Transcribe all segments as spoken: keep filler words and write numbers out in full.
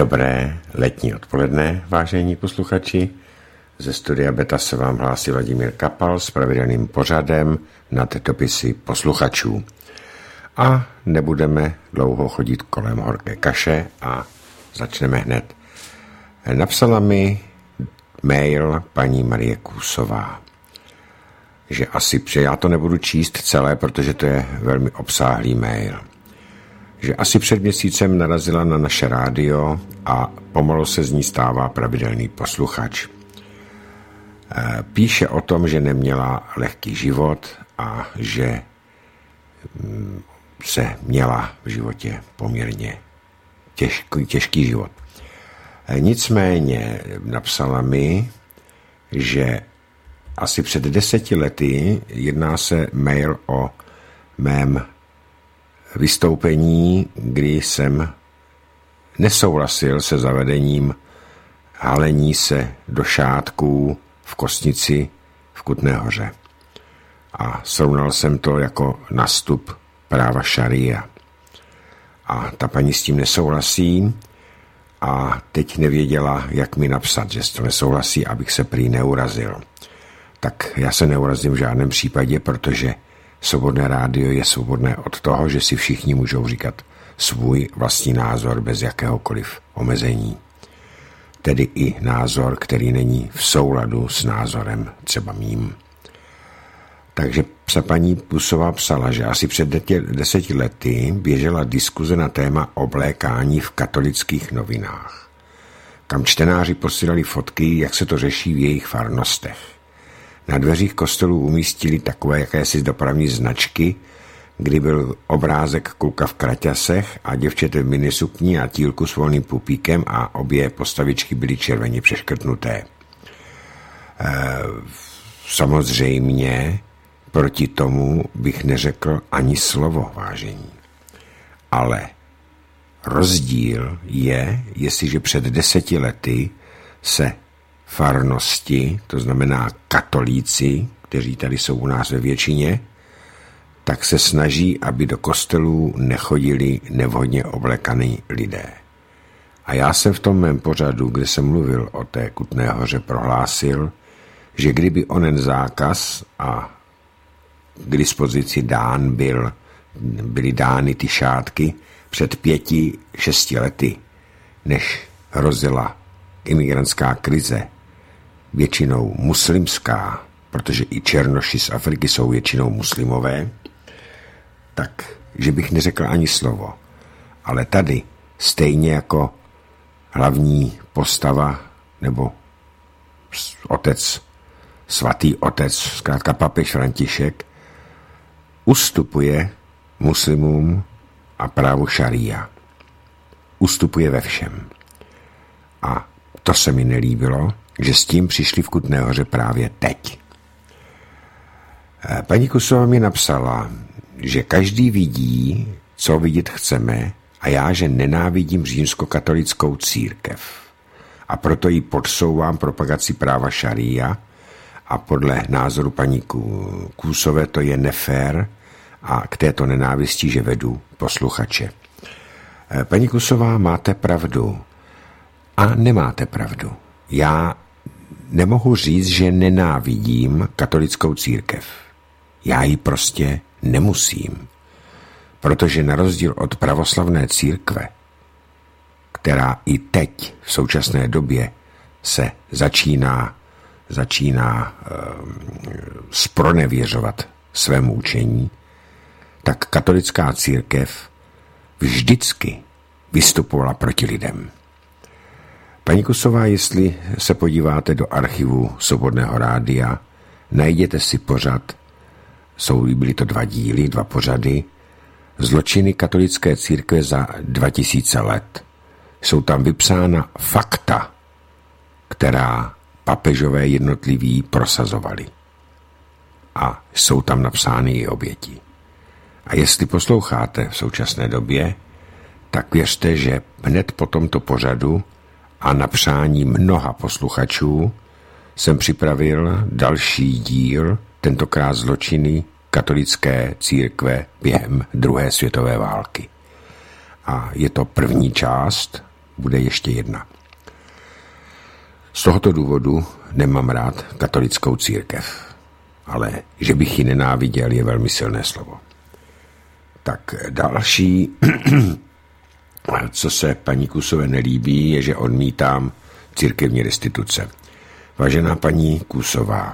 Dobré letní odpoledne, vážení posluchači. Ze studia Beta se vám hlásí Vladimír Kapal s pravidelným pořadem nad dopisy posluchačů. A nebudeme dlouho chodit kolem horké kaše a začneme hned. Napsala mi mail paní Marie Kůsová, že asi, že já to nebudu číst celé, protože to je velmi obsáhlý mail, že asi před měsícem narazila na naše rádio a pomalu se z ní stává pravidelný posluchač. Píše o tom, že neměla lehký život a že se měla v životě poměrně těžký, těžký život. Nicméně napsala mi, že asi před deseti lety jedná se mail o mém vystoupení, kdy jsem nesouhlasil se zavedením halení se do šátků v Kostnici v Kutné Hoře. A srovnal jsem to jako nastup práva šaria. A ta paní s tím nesouhlasí a teď nevěděla, jak mi napsat, že s to nesouhlasí, abych se prý neurazil. Tak já se neurazím v žádném případě, protože Svobodné rádio je svobodné od toho, že si všichni můžou říkat svůj vlastní názor bez jakéhokoliv omezení. Tedy i názor, který není v souladu s názorem třeba mým. Takže se paní Pusová psala, že asi před deseti lety běžela diskuze na téma oblékání v katolických novinách, kam čtenáři posílali fotky, jak se to řeší v jejich farnostech. Na dveřích kostelů umístili takové jakési dopravní značky, kdy byl obrázek kluka v kraťasech a děvčete v minisukni a týlku s volným pupíkem a obě postavičky byly červeně přeškrtnuté. E, samozřejmě proti tomu bych neřekl ani slovo, vážení. Ale rozdíl je, jestliže před deseti lety se farnosti, to znamená katolíci, kteří tady jsou u nás ve většině, tak se snaží, aby do kostelů nechodili nevhodně oblekaní lidé. A já jsem v tom mém pořadu, kde jsem mluvil o té Kutné Hoře, prohlásil, že kdyby onen zákaz a k dispozici dán byl, byly dány ty šátky před pěti, šesti lety, než hrozila imigrantská krize, většinou muslimská, protože i černoši z Afriky jsou většinou muslimové, tak, že bych neřekl ani slovo. Ale tady, stejně jako hlavní postava, nebo otec, svatý otec, zkrátka papež František, ustupuje muslimům a právu šaria. Ustupuje ve všem. A to se mi nelíbilo, že s tím přišli v Kutné Hoře právě teď. Paní Kusová mi napsala, že každý vidí, co vidět chceme, a já, že nenávidím římskokatolickou církev. A proto jí podsouvám propagaci práva šaria a podle názoru paní Kůsové to je nefér a k této nenávisti, že vedu posluchače. Paní Kusová, máte pravdu. A nemáte pravdu. Já nemohu říct, že nenávidím katolickou církev. Já ji prostě nemusím. Protože na rozdíl od pravoslavné církve, která i teď v současné době se začíná, začíná e, zpronevěřovat svému učení, tak katolická církev vždycky vystupovala proti lidem. Paní Kusová, jestli se podíváte do archivu Svobodného rádia, najděte si pořad, jsou, byly to dva díly, dva pořady, Zločiny katolické církve za dva tisíce let. Jsou tam vypsána fakta, která papežové jednotliví prosazovali. A jsou tam napsány i oběti. A jestli posloucháte v současné době, tak věřte, že hned po tomto pořadu a na přání mnoha posluchačů jsem připravil další díl, tentokrát zločiny katolické církve během druhé světové války. A je to první část bude ještě jedna. Z tohoto důvodu nemám rád katolickou církev, ale že bych ji nenáviděl, je velmi silné slovo. Tak další, co se paní Kusové nelíbí, je, že odmítám církevní restituce. Vážená paní Kusová,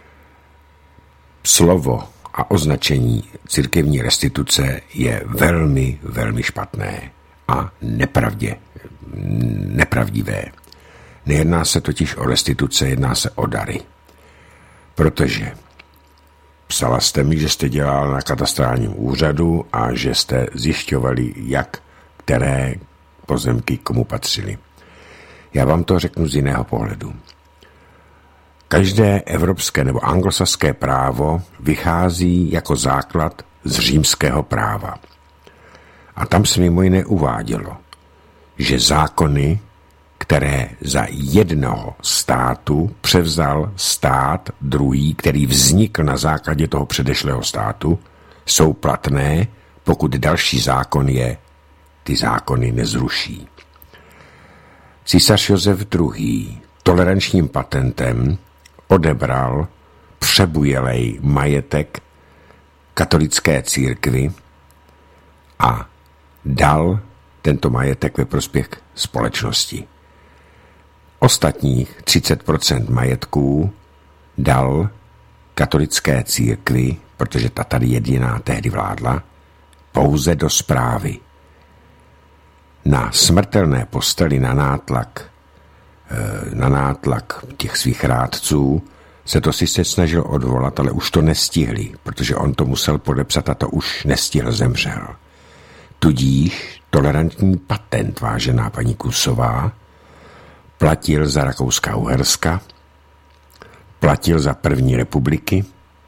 slovo a označení církevní restituce je velmi, velmi špatné a nepravdě, nepravdivé. Nejedná se totiž o restituce, jedná se o dary. Protože psala jste mi, že jste dělal na katastrálním úřadu a že jste zjišťovali, jak které pozemky komu patřily. Já vám to řeknu z jiného pohledu. Každé evropské nebo anglosaské právo vychází jako základ z římského práva. A tam se mimo jiné uvádělo, že zákony, které za jednoho státu převzal stát druhý, který vznikl na základě toho předešlého státu, jsou platné, pokud další zákon je ty zákony nezruší. Císař Josef druhý. tolerančním patentem odebral přebujelej majetek katolické církvi a dal tento majetek ve prospěch společnosti. Ostatních třicet procent majetků dal katolické církvi, protože ta tady jediná tehdy vládla, pouze do správy. Na smrtelné posteli na nátlak, na nátlak těch svých rádců se to sice snažil odvolat, ale už to nestihli, protože on to musel podepsat a to už nestihl, zemřel. Tudíž tolerantní patent, vážená paní Kusová, platil za Rakouska-Uherska, platil za první republiky,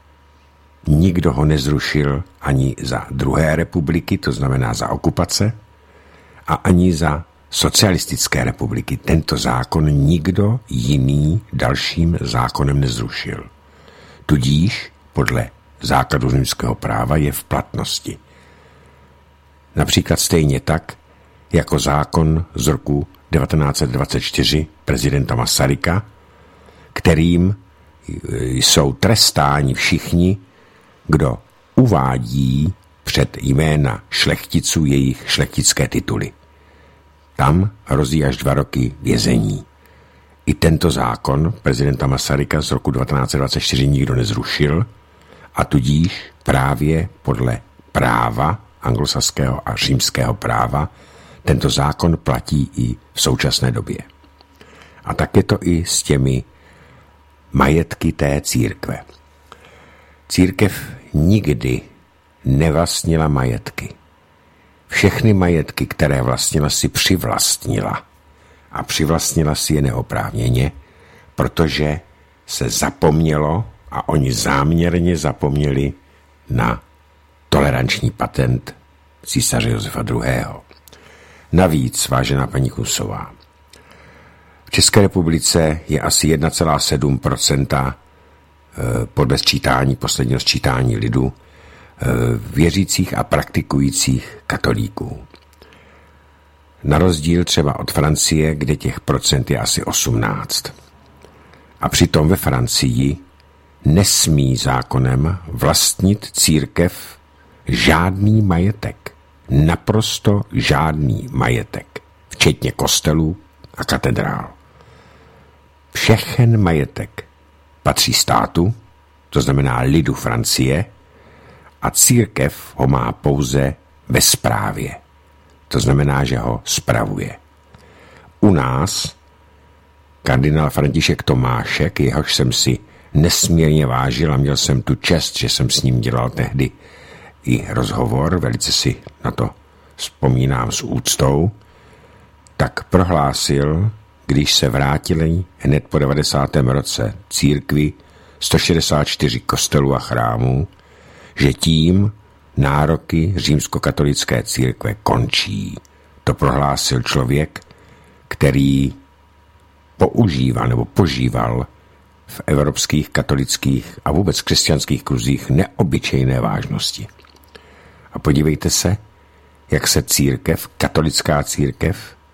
nikdo ho nezrušil ani za druhé republiky, to znamená za okupace, a ani za socialistické republiky. Tento zákon nikdo jiný dalším zákonem nezrušil. Tudíž podle základu římského práva je v platnosti. Například stejně tak, jako zákon z roku devatenáct set dvacet čtyři prezidenta Masaryka, kterým jsou trestáni všichni, kdo uvádí před jména šlechticů jejich šlechtické tituly. Tam hrozí až dva roky vězení. I tento zákon prezidenta Masaryka z roku devatenáct set dvacet čtyři nikdo nezrušil a tudíž právě podle práva anglosaského a římského práva tento zákon platí i v současné době. A tak je to i s těmi majetky té církve. Církev nikdy nevlastnila majetky. Všechny majetky, které vlastnila, si přivlastnila. A přivlastnila si je neoprávněně, protože se zapomnělo a oni záměrně zapomněli na toleranční patent císaře Josefa druhého. Navíc, vážená paní Kusová, v České republice je asi jedna celá sedm procenta podle sčítání, posledního sčítání lidu, věřících a praktikujících katolíků. Na rozdíl třeba od Francie, kde těch procent je asi osmnáct. A přitom ve Francii nesmí zákonem vlastnit církev žádný majetek. Naprosto žádný majetek. Včetně kostelů a katedrál. Všechen majetek patří státu, to znamená lidu Francie, a církev ho má pouze ve správě. To znamená, že ho spravuje. U nás kardinál František Tomášek, jehož jsem si nesmírně vážil a měl jsem tu čest, že jsem s ním dělal tehdy i rozhovor, velice si na to vzpomínám s úctou, tak prohlásil, když se vrátili hned po devadesátém roce církvi sto šedesát čtyři kostelů a chrámů, že tím nároky římskokatolické církve končí. To prohlásil člověk, který používal nebo požíval v evropských katolických a vůbec křesťanských kruzích neobyčejné vážnosti. A podívejte se, jak se církev, katolická církev,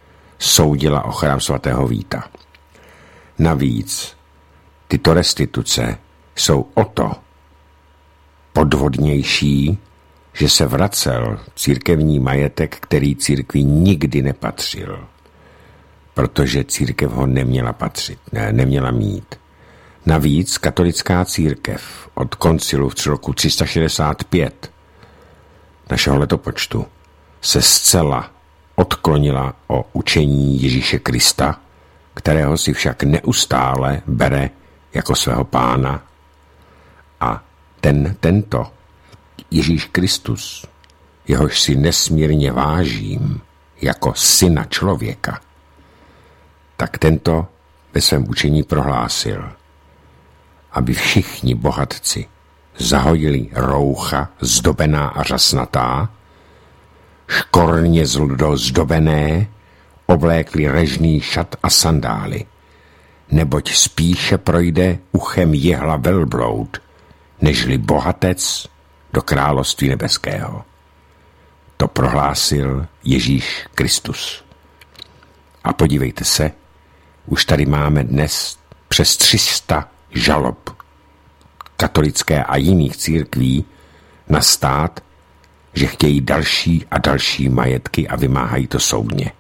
soudila o chrám svatého Víta. Navíc tyto restituce jsou o to podvodnější, že se vracel církevní majetek, který církvi nikdy nepatřil, protože církev ho neměla patřit, ne, neměla mít. Navíc katolická církev od koncilu v roku tři sta šedesát pět našeho letopočtu se zcela odklonila o učení Ježíše Krista, kterého si však neustále bere jako svého pána. A ten, tento Ježíš Kristus, jehož si nesmírně vážím jako syna člověka, tak tento ve svém učení prohlásil, aby všichni bohatci zahojili roucha zdobená a řasnatá, škorně zdobené, oblékli režný šat a sandály, neboť spíše projde uchem jehla velbloud, nežli bohatec do království nebeského. To prohlásil Ježíš Kristus. A podívejte se, už tady máme dnes přes tři sta žalob katolické a jiných církví na stát, že chtějí další a další majetky a vymáhají to soudně.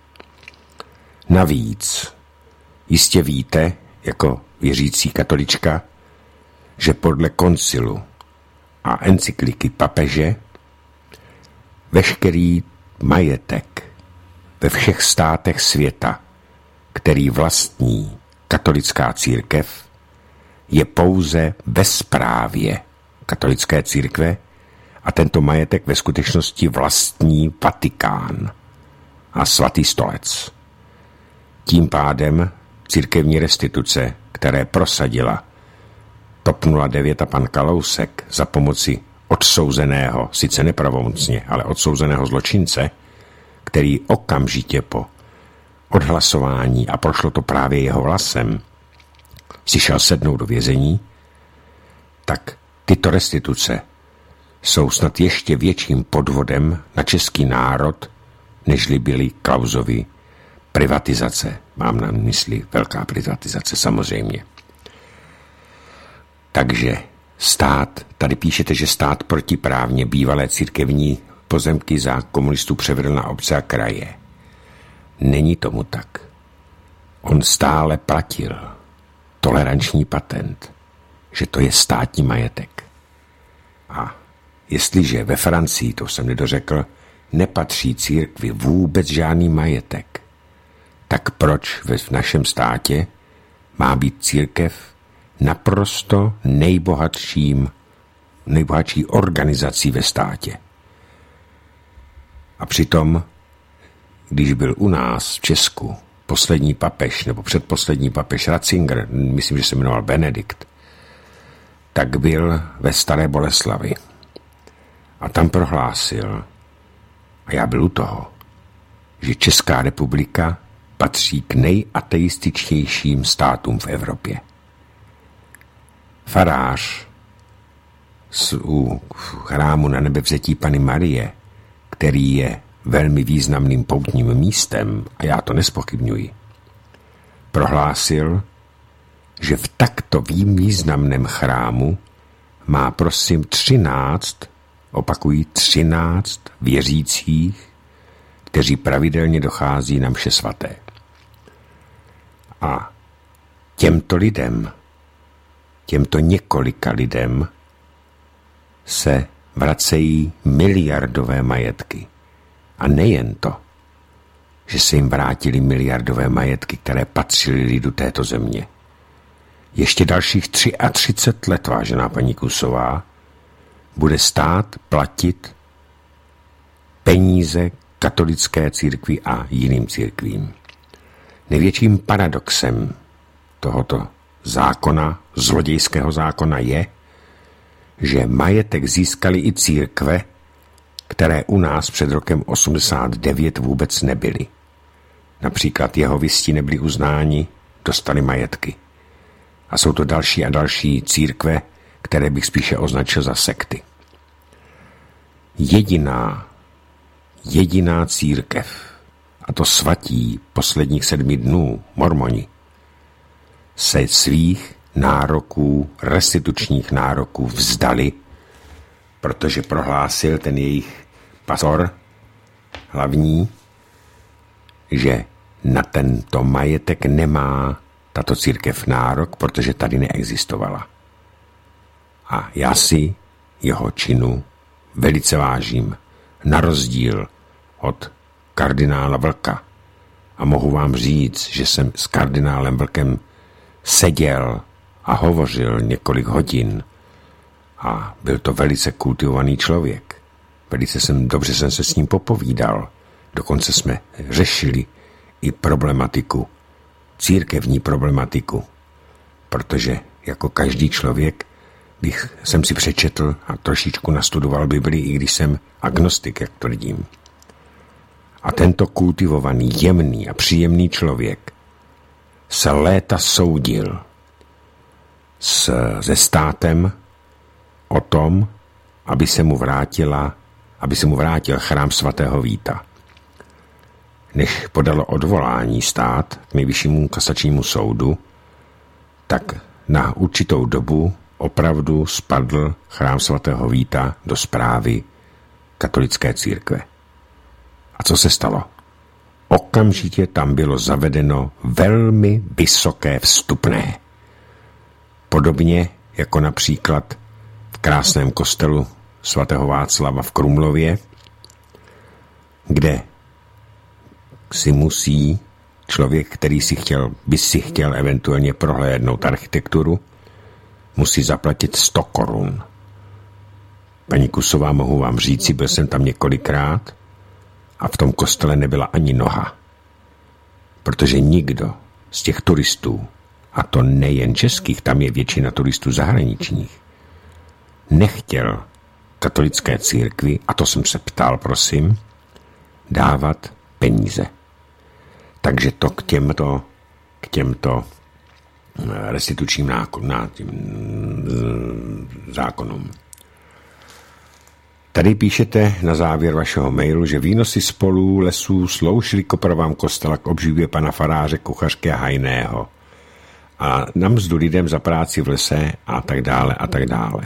Navíc jistě víte, jako věřící katolička, že podle koncilu a encykliky papeže veškerý majetek ve všech státech světa, který vlastní katolická církev, je pouze ve správě katolické církve a tento majetek ve skutečnosti vlastní Vatikán a svatý stolec. Tím pádem církevní restituce, které prosadila TOP nula devět a pan Kalousek za pomoci odsouzeného, sice nepravomocně, ale odsouzeného zločince, který okamžitě po odhlasování, a prošlo to právě jeho hlasem, si šel sednout do vězení, tak tyto restituce jsou snad ještě větším podvodem na český národ, nežli byly Klausovy privatizace. Mám na mysli velká privatizace, samozřejmě. Takže stát, tady píšete, že stát protiprávně bývalé církevní pozemky za komunistů převedl na obce a kraje. Není tomu tak. On stále platil toleranční patent, že to je státní majetek. A jestliže ve Francii, to jsem nedořekl, nepatří církvi vůbec žádný majetek, tak proč v našem státě má být církev naprosto nejbohatším, nejbohatší organizací ve státě? A přitom, když byl u nás v Česku poslední papež, nebo předposlední papež Ratzinger, myslím, že se jmenoval Benedikt, tak byl ve Staré Boleslavi. A tam prohlásil, a já byl u toho, že Česká republika patří k nejateističtějším státům v Evropě. Farář z, u chrámu na Nebevzetí Panny Marie, který je velmi významným poutním místem, a já to nespochybňuji, prohlásil, že v takto významném chrámu má prosím třináct, opakují třináct věřících, kteří pravidelně dochází na mše svaté. A těmto lidem, těmto několika lidem se vracejí miliardové majetky. A nejen to, že se jim vrátily miliardové majetky, které patřily lidu této země. Ještě dalších třicet tři let, vážená paní Kusová, bude stát platit peníze katolické církvi a jiným církvím. Největším paradoxem tohoto zákona, zlodějského zákona, je, že majetek získali i církve, které u nás před rokem osmdesát devět vůbec nebyly. Například jehovisti nebyli uznáni, dostali majetky. A jsou to další a další církve, které bych spíše označil za sekty. Jediná, jediná církev a to svatí posledních sedmi dnů, mormoni, se svých nároků, restitučních nároků vzdali, protože prohlásil ten jejich pastor hlavní, že na tento majetek nemá tato církev nárok, protože tady neexistovala. A já si jeho činu velice vážím, na rozdíl od kardinála Vlka. A mohu vám říct, že jsem s kardinálem Vlkem seděl a hovořil několik hodin a byl to velice kultivovaný člověk. Velice jsem, dobře jsem se s ním popovídal. Dokonce jsme řešili i problematiku, církevní problematiku, protože jako každý člověk bych, jsem si přečetl a trošičku nastudoval Bibli, i když jsem agnostik, jak tvrdím. A tento kultivovaný, jemný a příjemný člověk se léta soudil s, se státem o tom, aby se mu vrátila, aby se mu vrátil chrám svatého Víta. Než podalo odvolání stát k nejvyššímu kasačnímu soudu, tak na určitou dobu opravdu spadl chrám svatého Víta do správy katolické církve. A co se stalo? Okamžitě tam bylo zavedeno velmi vysoké vstupné. Podobně jako například v krásném kostelu svatého Václava v Krumlově, kde si musí člověk, který si chtěl, by si chtěl eventuálně prohlédnout architekturu, musí zaplatit sto korun. Paní Kusová, mohu vám říci, byl jsem tam několikrát a v tom kostele nebyla ani noha. Protože nikdo z těch turistů, a to nejen českých, tam je většina turistů zahraničních, nechtěl katolické církvi, a to jsem se ptal, prosím, dávat peníze. Takže to k těmto, k těmto restitučním zákonům. Tady píšete na závěr vašeho mailu, že výnosy spolů lesů sloužily k opravám kostela k obživě pana faráře, kuchařky a hajného a na mzdu lidem za práci v lese a tak dále a tak dále.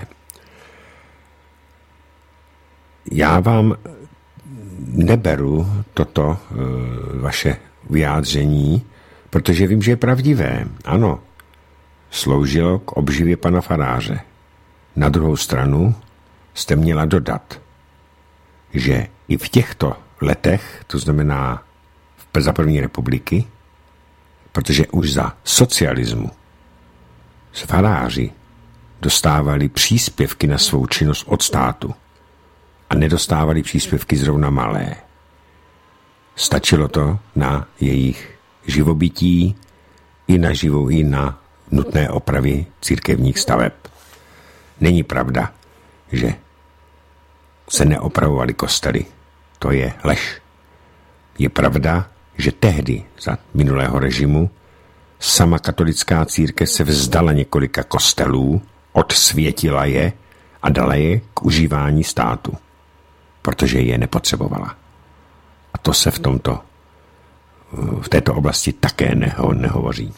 Já vám neberu toto e, vaše vyjádření, protože vím, že je pravdivé. Ano, sloužilo k obživě pana faráře. Na druhou stranu jste měla dodat, že i v těchto letech, to znamená za první republiky, protože už za socialismu faráři dostávali příspěvky na svou činnost od státu a nedostávali příspěvky zrovna malé. Stačilo to na jejich živobytí i na živou, i na nutné opravy církevních staveb. Není pravda, že se neopravovaly kostely. To je lež. Je pravda, že tehdy za minulého režimu sama katolická církev se vzdala několika kostelů, odsvětila je a dala je k užívání státu, protože je nepotřebovala. A to se v tomto, v této oblasti také neho, nehovoří.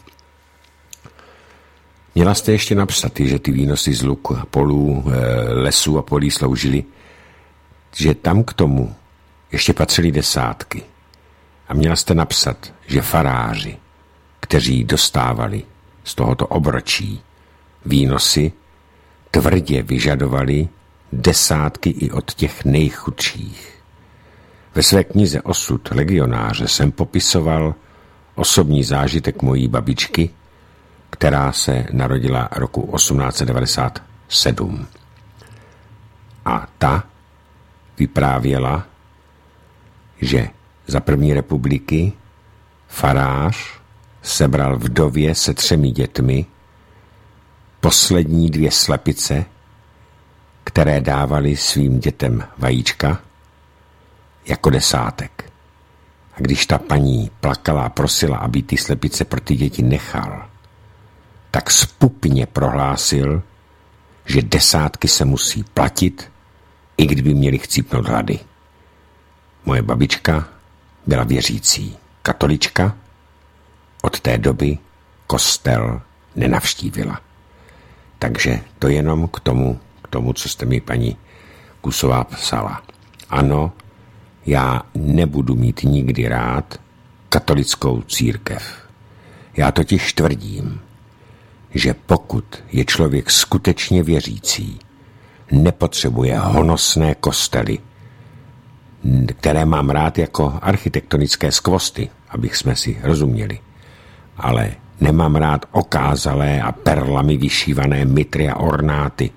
Měla jste ještě napsat, že ty výnosy z luku a polů, lesů a polí sloužily, že tam k tomu ještě patřily desátky. A měla jste napsat, že faráři, kteří dostávali z tohoto obročí výnosy, tvrdě vyžadovali desátky i od těch nejchudších. Ve své knize Osud legionáře jsem popisoval osobní zážitek mojí babičky, která se narodila roku osmnáct set devadesát sedm. A ta vyprávěla, že za první republiky farář sebral vdově se třemi dětmi poslední dvě slepice, které dávali svým dětem vajíčka jako desátek. A když ta paní plakala a prosila, aby ty slepice pro ty děti nechal, tak zpupně prohlásil, že desátky se musí platit, i kdyby měli chcípnout hlady. Moje babička byla věřící katolička, od té doby kostel nenavštívila. Takže to jenom k tomu, k tomu, co jste mi, paní Kusová, psala. Ano, já nebudu mít nikdy rád katolickou církev. Já totiž tvrdím, že pokud je člověk skutečně věřící, nepotřebuje honosné kostely, které mám rád jako architektonické skvosty, abych jsme si rozuměli. Ale nemám rád okázalé a perlami vyšívané mitry a ornáty.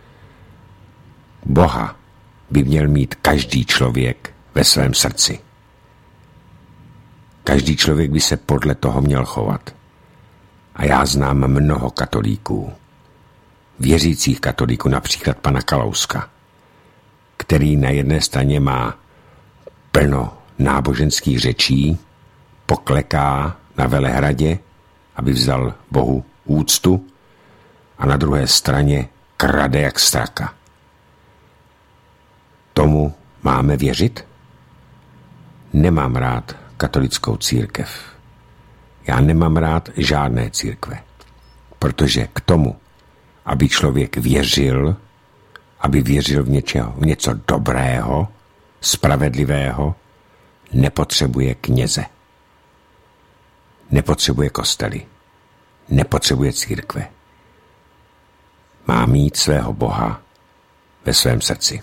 Boha by měl mít každý člověk ve svém srdci. Každý člověk by se podle toho měl chovat. A já znám mnoho katolíků, věřících katolíků, například pana Kalouska, který na jedné straně má plno náboženských řečí, pokleká na Velehradě, aby vzdal Bohu úctu, a na druhé straně krade jak straka. Tomu máme věřit? Nemám rád katolickou církev. Já nemám rád žádné církve, protože k tomu, aby člověk věřil, aby věřil v, něčeho, v něco dobrého, spravedlivého, nepotřebuje kněze. Nepotřebuje kostely. Nepotřebuje církve. Má mít svého Boha ve svém srdci.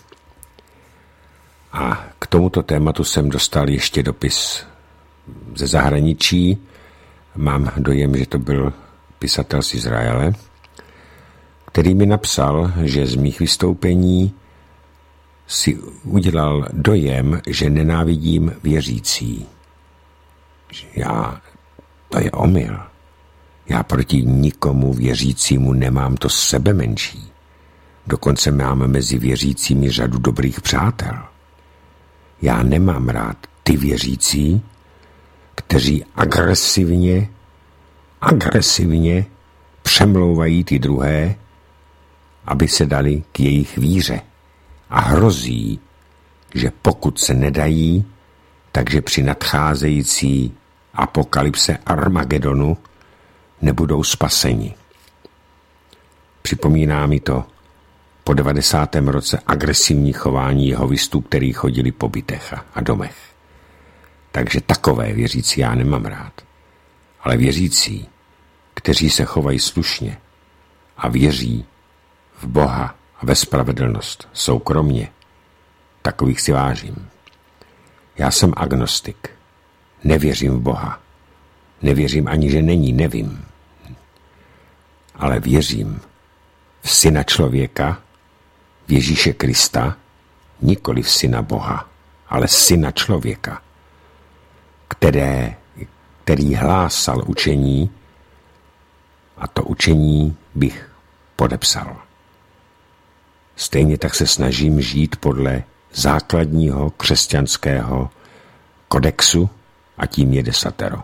A k tomuto tématu jsem dostal ještě dopis ze zahraničí. Mám dojem, že to byl pisatel z Izraele, který mi napsal, že z mých vystoupení si udělal dojem, že nenávidím věřící. Já, to je omyl. Já proti nikomu věřícímu nemám to sebe menší. Dokonce máme mezi věřícími řadu dobrých přátel. Já nemám rád ty věřící, kteří agresivně, agresivně přemlouvají ty druhé, aby se dali k jejich víře. A hrozí, že pokud se nedají, takže při nadcházející apokalypse Armagedonu nebudou spaseni. Připomíná mi to po devadesátém roce agresivní chování jehovistů, který chodili po bytech a domech. Takže takové věřící já nemám rád. Ale věřící, kteří se chovají slušně a věří v Boha a ve spravedlnost soukromně, takových si vážím. Já jsem agnostik. Nevěřím v Boha. Nevěřím ani, že není, nevím. Ale věřím v Syna člověka, v Ježíše Krista, nikoli v Syna Boha, ale Syna člověka, které, který hlásal učení, a to učení bych podepsal. Stejně tak se snažím žít podle základního křesťanského kodexu, a tím je desatero.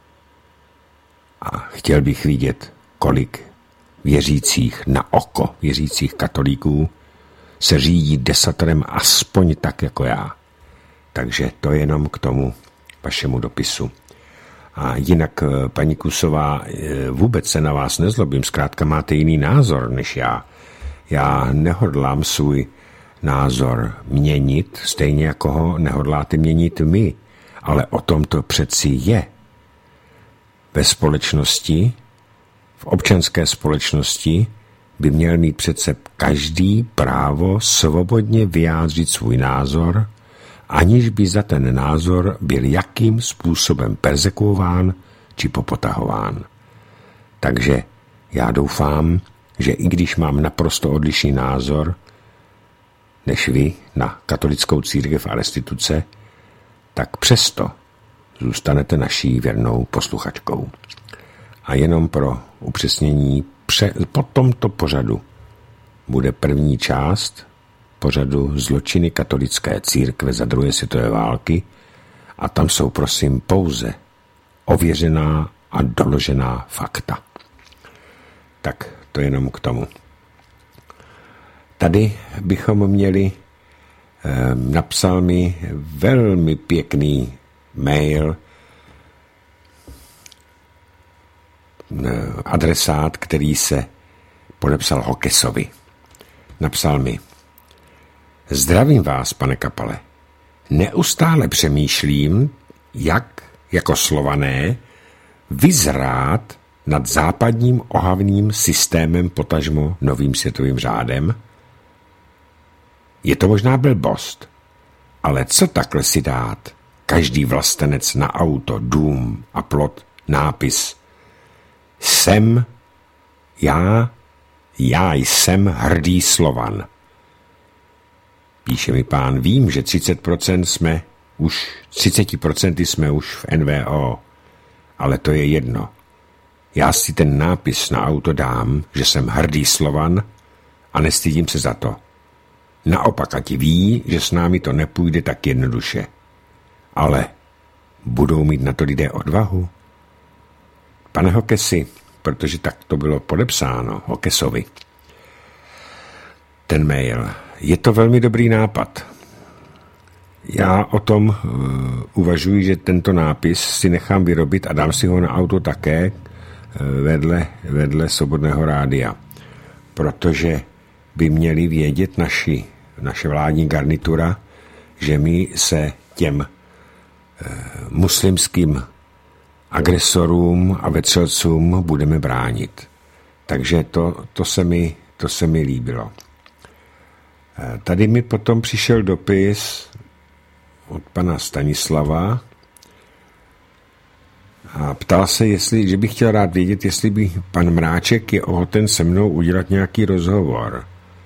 A chtěl bych vidět, kolik věřících na oko, věřících katolíků, se řídí desaterem aspoň tak jako já. Takže to jenom k tomu vašemu dopisu. A jinak, paní Kusová, vůbec se na vás nezlobím, zkrátka máte jiný názor než já. Já nehodlám svůj názor měnit, stejně jako ho nehodláte měnit my, ale o tom to přeci je. Ve společnosti, v občanské společnosti by měl mít přece každý právo svobodně vyjádřit svůj názor, aniž by za ten názor byl jakým způsobem perzekuován či popotahován. Takže já doufám, že i když mám naprosto odlišný názor než vy na katolickou církev a restituce, tak přesto zůstanete naší věrnou posluchačkou. A jenom pro upřesnění, pře- po tomto pořadu bude první část pořadu Zločiny katolické církve za druhé světové války a tam jsou prosím pouze ověřená a doložená fakta. Tak to jenom k tomu. Tady bychom měli, eh, napsal mi velmi pěkný mail, adresát, který se podepsal Hokesovi. Napsal mi: Zdravím vás, pane Kapale. Neustále přemýšlím, jak jako Slované vyzrát nad západním ohavným systémem, potažmo novým světovým řádem. Je to možná blbost, ale co takhle si dát? Každý vlastenec na auto, dům a plot, nápis: Jsem já, já jsem hrdý Slovan. Píše mi pán: Vím, že třicet procent jsme už, třicet procent jsme už v N V O, ale to je jedno. Já si ten nápis na auto dám, že jsem hrdý Slovan a nestydím se za to. Naopak, ať ví, že s námi to nepůjde tak jednoduše. Ale budou mít na to lidé odvahu? Pane Hokesi, protože tak to bylo podepsáno Hokesovi, ten mail, je to velmi dobrý nápad. Já o tom uh, uvažuji, že tento nápis si nechám vyrobit a dám si ho na auto také uh, vedle, vedle Svobodného rádia. Protože by měli vědět naši, naše vládní garnitura, že my se těm uh, muslimským agresorům a vetřelcům budeme bránit. Takže to, to, se mi, to se mi líbilo. Tady mi potom přišel dopis od pana Stanislava a ptal se, jestli, že bych chtěl rád vědět, jestli by pan Mráček je ochoten se mnou udělat nějaký rozhovor.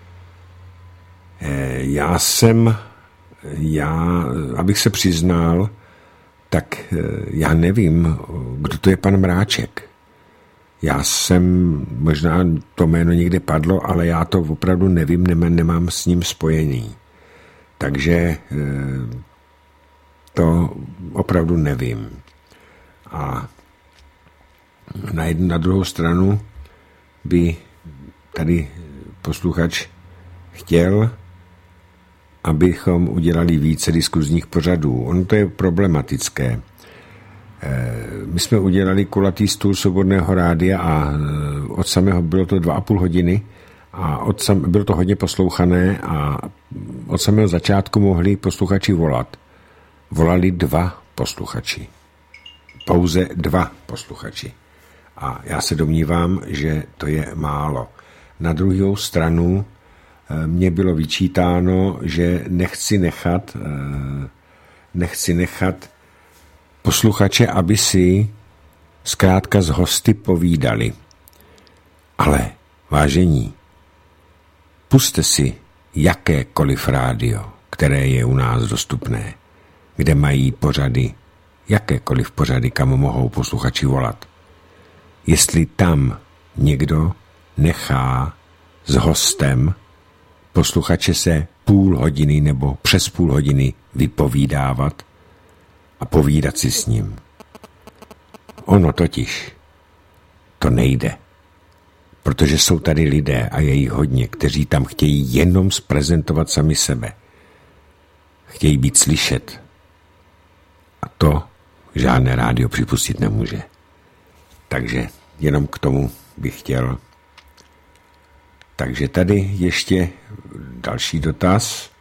Já jsem, já, abych se přiznal, tak já nevím, kdo to je pan Mráček. Já jsem, možná to jméno někde padlo, ale já to opravdu nevím, nemám, nemám s ním spojený. Takže to opravdu nevím. A na jednu, na druhou stranu by tady posluchač chtěl, abychom udělali více diskuzních pořadů. Ono to je problematické. My jsme udělali kulatý stůl Svobodného rádia a od samého bylo to dva a půl hodiny a od sam, bylo to hodně poslouchané a od samého začátku mohli posluchači volat. Volali dva posluchači. Pouze dva posluchači. A já se domnívám, že to je málo. Na druhou stranu mně bylo vyčítáno, že nechci nechat nechci nechat posluchače, aby si zkrátka s hosty povídali. Ale, vážení, pusťte si jakékoliv rádio, které je u nás dostupné, kde mají pořady, jakékoliv pořady, kam mohou posluchači volat. Jestli tam někdo nechá s hostem posluchače se půl hodiny nebo přes půl hodiny vypovídávat a povídat si s ním. Ono totiž to nejde, protože jsou tady lidé a je jich hodně, kteří tam chtějí jenom zprezentovat sami sebe. Chtějí být slyšet. A to žádné rádio připustit nemůže. Takže jenom k tomu bych chtěl. Takže tady ještě další dotaz.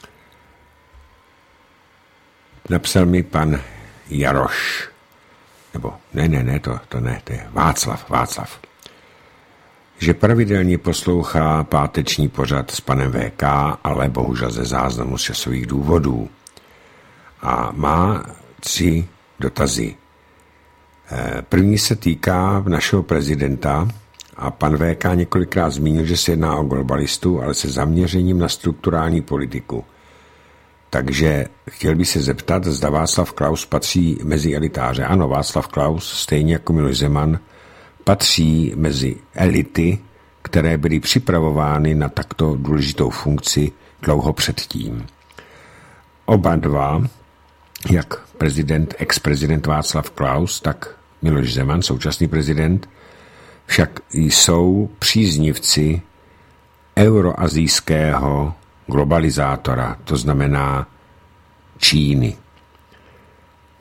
Napsal mi pan Jaroš. Nebo ne, ne, ne, to, to ne, to je Václav, Václav. Že pravidelně poslouchá páteční pořad s panem V K, ale bohužel ze záznamu z časových důvodů. A má tři dotazy. První se týká našeho prezidenta a pan V K několikrát zmínil, že se jedná o globalistu, ale se zaměřením na strukturální politiku. Takže chtěl bych se zeptat, zda Václav Klaus patří mezi elitáře. Ano, Václav Klaus, stejně jako Miloš Zeman, patří mezi elity, které byly připravovány na takto důležitou funkci dlouho předtím. Oba dva, jak prezident, ex-prezident Václav Klaus, tak Miloš Zeman, současný prezident, však jsou příznivci euroazijského globalizátora, to znamená Číny.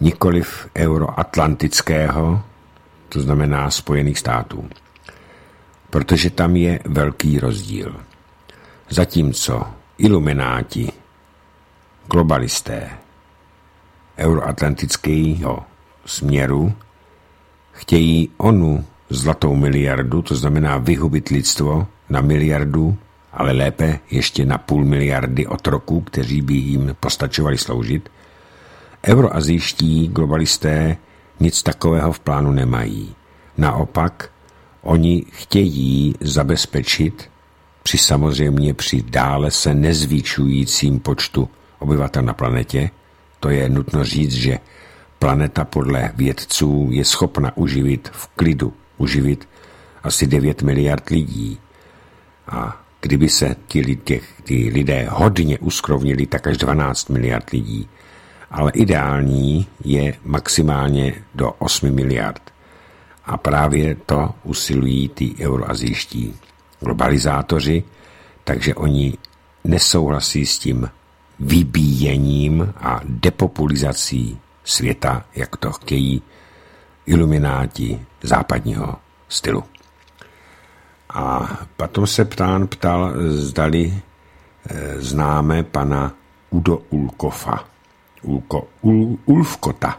nikoliv euroatlantického, to znamená Spojených států. Protože tam je velký rozdíl. Zatímco ilumináti, globalisté euroatlantického směru chtějí onu zlatou miliardu, to znamená vyhubit lidstvo na miliardu, ale lépe ještě na půl miliardy otroků, kteří by jim postačovali sloužit, euroazijští globalisté nic takového v plánu nemají. Naopak, oni chtějí zabezpečit při samozřejmě při dále se nezvýšujícím počtu obyvatel na planetě, to je nutno říct, že planeta podle vědců je schopna uživit v klidu, uživit asi devět miliard lidí. A kdyby se ti, těch, ti lidé hodně uskrovnili, tak až dvanáct miliard lidí. Ale ideální je maximálně do osm miliard. A právě to usilují ty euroazijští globalizátoři, takže oni nesouhlasí s tím vybíjením a depopulizací světa, jak to chtějí ilumináti západního stylu. A potom se ptán ptal, zdali e, známe pana Udo Ulkofa. Ulko, Ul, Ulfkota.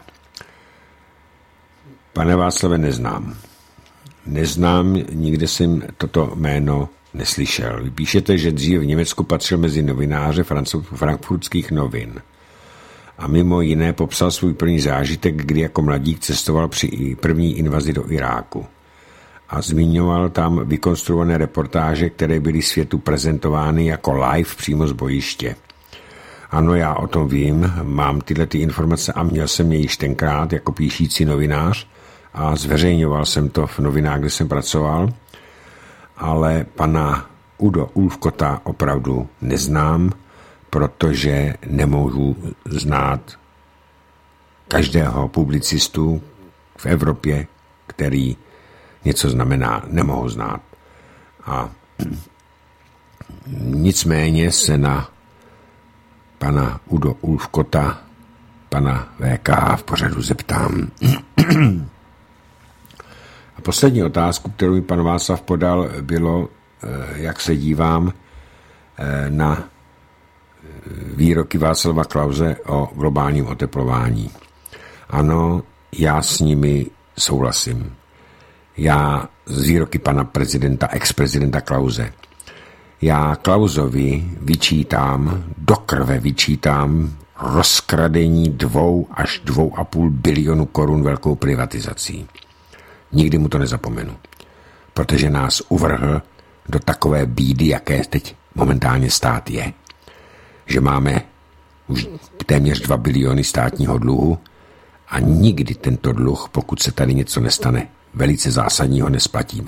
Pane Václave, neznám. Neznám, nikde jsem toto jméno neslyšel. Vy píšete, že dříve v Německu patřil mezi novináře frankfurtských novin. A mimo jiné popsal svůj první zážitek, kdy jako mladík cestoval při první invazi do Iráku. A zmiňoval tam vykonstruované reportáže, které byly světu prezentovány jako live přímo z bojiště. Ano, já o tom vím, mám tyhle ty informace a měl jsem je již tenkrát jako píšící novinář a zveřejňoval jsem to v novinách, kde jsem pracoval, ale pana Udo Ulfkota opravdu neznám, protože nemůžu znát každého publicistu v Evropě, který něco znamená, nemohu znát. A nicméně se na pana Udo Ulfkota, pana V K v pořadu zeptám. A poslední otázku, kterou mi pan Václav podal, bylo, jak se dívám na výroky Václava Klause o globálním oteplování. Ano, já s nimi souhlasím. Já z výroky pana prezidenta, ex-prezidenta Klause. Já Klausovi vyčítám, do krve vyčítám rozkradení dvou až dvou a půl bilionu korun velkou privatizací. Nikdy mu to nezapomenu, protože nás uvrhl do takové bídy, jaké teď momentálně stát je. Že máme už téměř dva biliony státního dluhu a nikdy tento dluh, pokud se tady něco nestane velice zásadního, nesplatíme.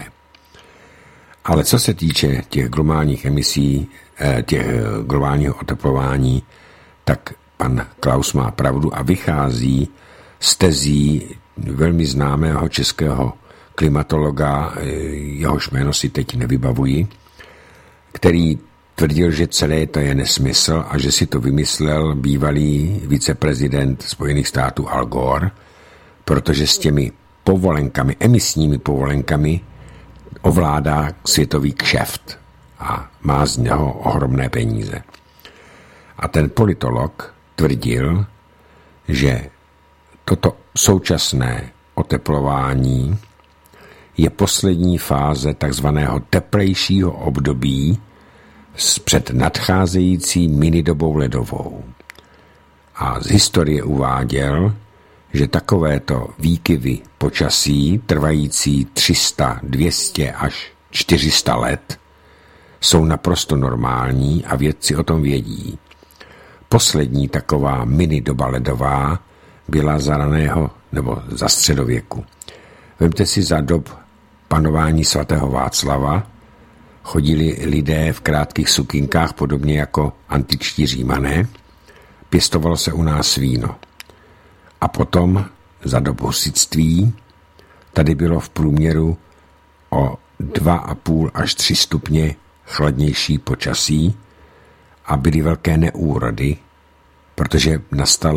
Ale co se týče těch globálních emisí, těch globálního oteplování, tak pan Klaus má pravdu a vychází z tezí velmi známého českého klimatologa, jehož jméno si teď nevybavuji, který tvrdil, že celé to je nesmysl a že si to vymyslel bývalý viceprezident Spojených států Al Gore, protože s těmi povolenkami, emisními povolenkami ovládá světový kšeft a má z něho ohromné peníze. A ten politolog tvrdil, že toto současné oteplování je poslední fáze takzvaného teplejšího období před nadcházející minidobou ledovou. A z historie uváděl, že takovéto výkyvy počasí, trvající tři sta, dvě stě až čtyři sta let, jsou naprosto normální a vědci o tom vědí. Poslední taková mini doba ledová byla za raného nebo za středověku. Vemte si za dob panování svatého Václava, chodili lidé v krátkých sukinkách, podobně jako antičtí Římané, pěstovalo se u nás víno. A potom za dob husitství tady bylo v průměru o dva a půl až tři stupně chladnější počasí a byly velké neúrody, protože nastala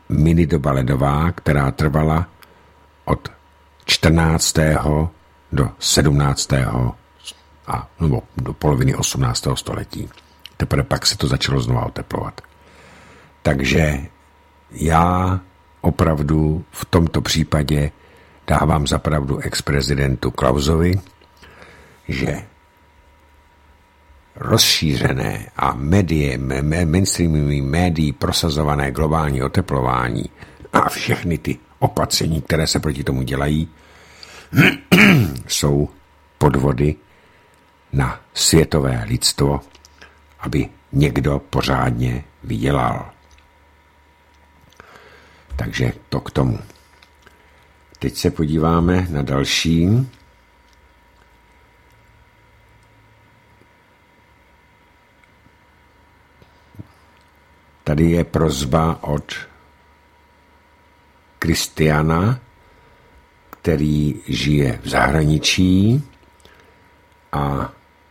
minidoba ledová, která trvala od čtrnáctého do sedmnáctého a nebo do poloviny osmnáctého století. Teprve pak se to začalo znova oteplovat. Takže já opravdu v tomto případě dávám za pravdu ex-prezidentu Klausovi, že rozšířené a médie, mainstreamovými médií prosazované globální oteplování a všechny ty opatření, které se proti tomu dělají, jsou podvody na světové lidstvo, aby někdo pořádně vydělal. Takže to k tomu. Teď se podíváme na další. Tady je prosba od Kristiana, který žije v zahraničí a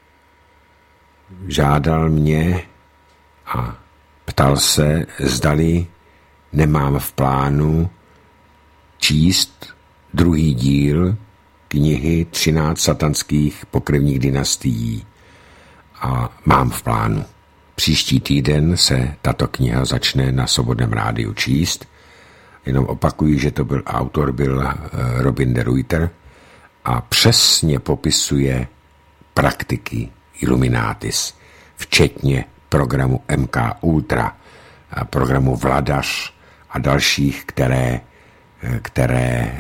žádal mě a ptal se, zdali nemám v plánu číst druhý díl knihy třináct satanských pokrevních dynastií. A mám v plánu. Příští týden se tato kniha začne na Svobodném rádiu číst. Jenom opakuji, že to byl autor byl Robin de Ruyter a přesně popisuje praktiky Illuminatis, včetně programu M K Ultra, programu Vladař a dalších, které, které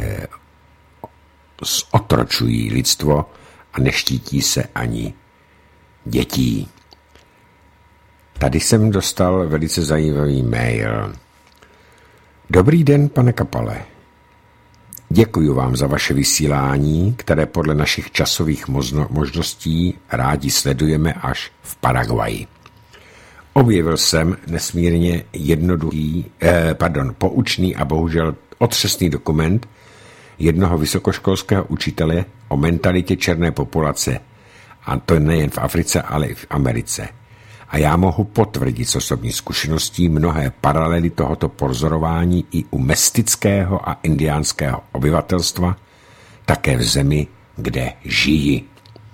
zotročují lidstvo a neštítí se ani dětí. Tady jsem dostal velice zajímavý mail. Dobrý den, pane Kapale. Děkuji vám za vaše vysílání, které podle našich časových možností rádi sledujeme až v Paraguaji. Objevil jsem nesmírně jednoduchý, eh, pardon, poučný a bohužel otřesný dokument jednoho vysokoškolského učitele o mentalitě černé populace, a to nejen v Africe, ale i v Americe. A já mohu potvrdit z osobní zkušeností mnohé paralely tohoto pozorování i u mestického a indiánského obyvatelstva, také v zemi, kde žijí.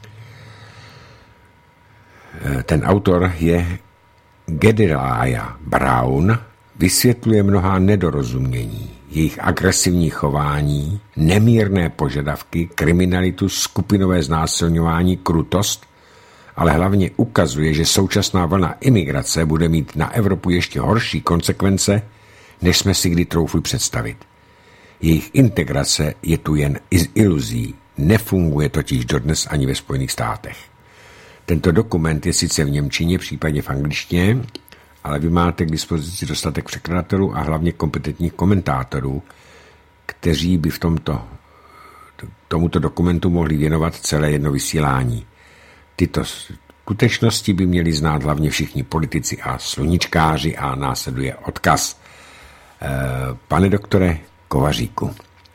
Ten autor je Gedaliah Brown, vysvětluje mnohá nedorozumění, jejich agresivní chování, nemírné požadavky, kriminalitu, skupinové znásilňování, krutost, ale hlavně ukazuje, že současná vlna imigrace bude mít na Evropu ještě horší konsekvence, než jsme si kdy troufli představit. Jejich integrace je tu jen iluzí, nefunguje totiž dodnes ani ve Spojených státech. Tento dokument je sice v němčině, případně v angličtině, ale vy máte k dispozici dostatek překladatelů a hlavně kompetentních komentátorů, kteří by v tomto, tomuto dokumentu mohli věnovat celé jedno vysílání. Tyto skutečnosti by měli znát hlavně všichni politici a sluníčkáři a následuje odkaz. Pane doktore Kovaříku,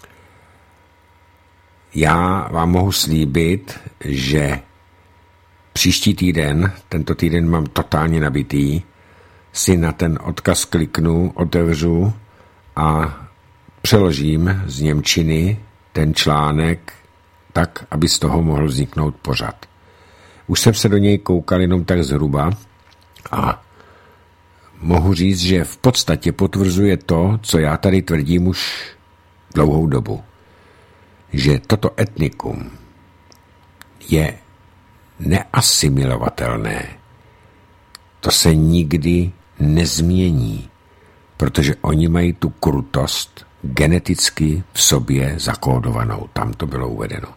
já vám mohu slíbit, že příští týden, tento týden mám totálně nabitý, si na ten odkaz kliknu, otevřu a přeložím z němčiny ten článek tak, aby z toho mohl vzniknout pořad. Už jsem se do něj koukal jenom tak zhruba a mohu říct, že v podstatě potvrzuje to, co já tady tvrdím už dlouhou dobu. Že toto etnikum je neasimilovatelné. To se nikdy nezmění, protože oni mají tu krutost geneticky v sobě zakódovanou. Tam to bylo uvedeno.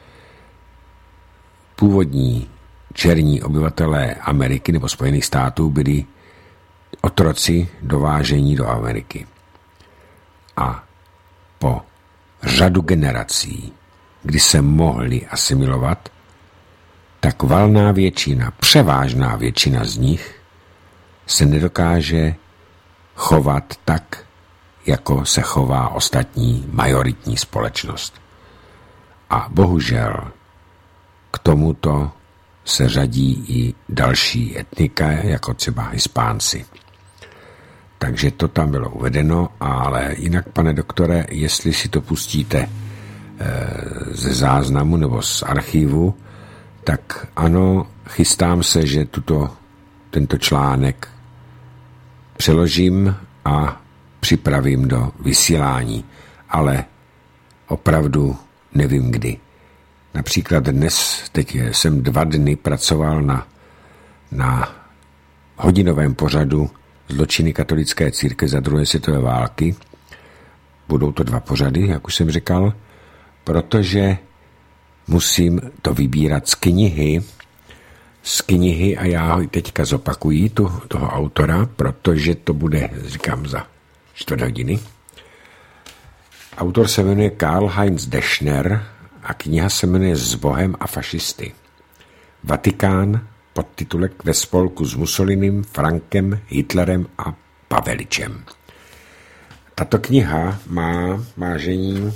Původní černí obyvatelé Ameriky nebo Spojených států byli otroci dovážení do Ameriky. A po řadu generací, kdy se mohli asimilovat, tak valná většina, převážná většina z nich se nedokáže chovat tak, jako se chová ostatní majoritní společnost. A bohužel k tomuto se řadí i další etnika, jako třeba Hispánci. Takže to tam bylo uvedeno, ale jinak, pane doktore, jestli si to pustíte ze záznamu nebo z archivu, tak ano, chystám se, že tuto, tento článek přeložím a připravím do vysílání, ale opravdu nevím kdy. Například dnes, teď jsem dva dny pracoval na, na hodinovém pořadu Zločiny katolické církve za druhé světové války. Budou to dva pořady, jak už jsem říkal, protože musím to vybírat z knihy, z knihy a já ho teďka zopakuji, tu, toho autora, protože to bude, říkám, za čtvrt hodiny. Autor se jmenuje Karl-Heinz Deschner a kniha se jmenuje S Bohem a fašisty. Vatikán, podtitulek Ve spolku s Mussolinem, Frankem, Hitlerem a Paveličem. Tato kniha má, vážení,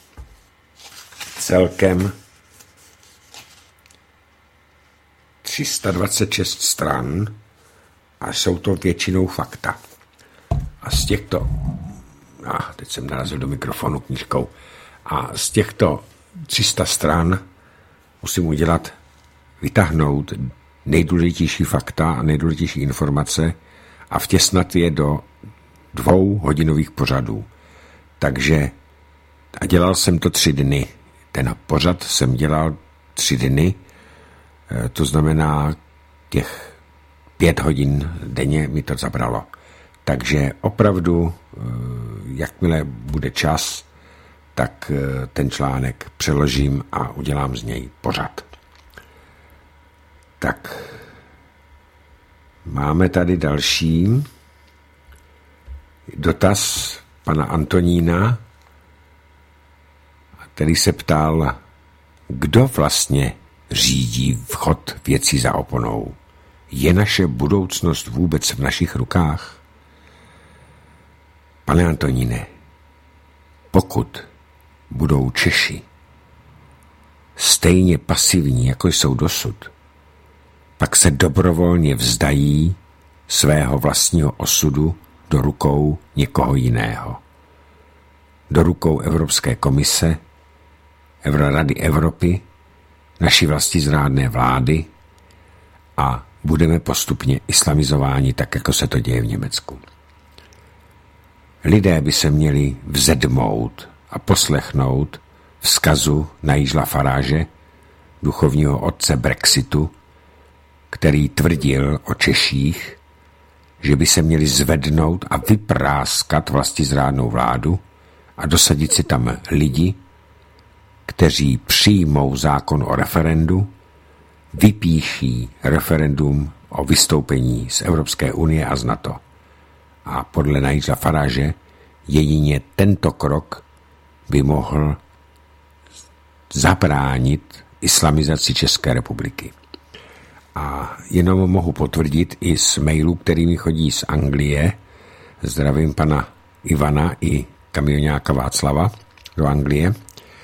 celkem tři sta dvacet šest stran a jsou to většinou fakta. A z těchto, a teď jsem narazil do mikrofonu knížkou, a z těchto tři sta stran musím udělat, vytáhnout nejdůležitější fakta a nejdůležitější informace a vtěsnat je do dvou hodinových pořadů. Takže a dělal jsem to tři dny. Ten pořad jsem dělal tři dny, to znamená těch pět hodin denně mi to zabralo. Takže opravdu, jakmile bude čas, tak ten článek přeložím a udělám z něj pořad. Tak, máme tady další dotaz pana Antonína, který se ptal, kdo vlastně řídí vchod věcí za oponou. Je naše budoucnost vůbec v našich rukách? Pane Antoníne, pokud budou Češi stejně pasivní, jako jsou dosud, pak se dobrovolně vzdají svého vlastního osudu do rukou někoho jiného. Do rukou Evropské komise, Rady Evropy, naší vlastizrádné vlády a budeme postupně islamizováni, tak jako se to děje v Německu. Lidé by se měli vzedmout a poslechnout vzkazu Nigela Farage, duchovního otce Brexitu, který tvrdil o Češích, že by se měli zvednout a vypráskat vlastizrádnou vládu a dosadit si tam lidi, kteří přijmou zákon o referendu, vypíší referendum o vystoupení z Evropské unie a z NATO. A podle Nigela Farage jedině tento krok by mohl zabránit islamizaci České republiky. A jenom mohu potvrdit i z mailů, který mi chodí z Anglie, zdravím pana Ivana i kamionáka Václava do Anglie,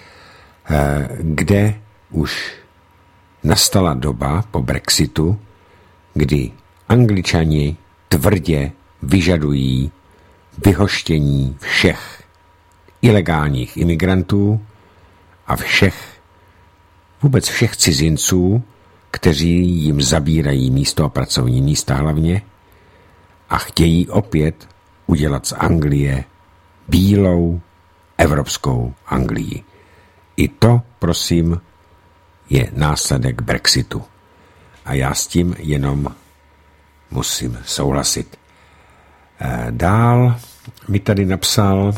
kde už nastala doba po Brexitu, kdy Angličani tvrdě vyžadují vyhoštění všech ilegálních imigrantů a všech, vůbec všech cizinců, kteří jim zabírají místo a pracovní místa hlavně a chtějí opět udělat z Anglie bílou evropskou Anglii. I to, prosím, je následek Brexitu. A já s tím jenom musím souhlasit. Dál mi tady napsal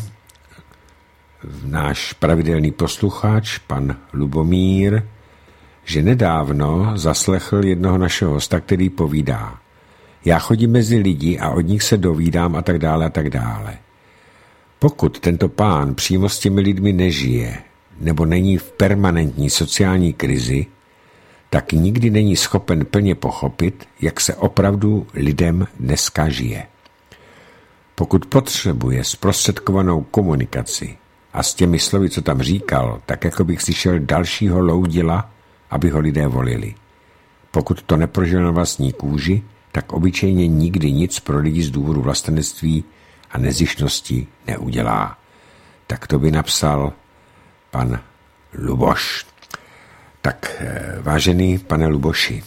náš pravidelný posluchač, pan Lubomír, že nedávno zaslechl jednoho našeho hosta, který povídá: já chodím mezi lidi a od nich se dovídám a tak dále a tak dále. Pokud tento pán přímo s těmi lidmi nežije nebo není v permanentní sociální krizi, tak nikdy není schopen plně pochopit, jak se opravdu lidem dneska žije. Pokud potřebuje zprostředkovanou komunikaci a s těmi slovy, co tam říkal, tak jako bych slyšel dalšího loudila, aby ho lidé volili. Pokud to neprožil na vlastní kůži, tak obyčejně nikdy nic pro lidi z důvodu vlastenectví a nezištnosti neudělá. Tak to by napsal pan Luboš. Tak, vážený pane Luboši,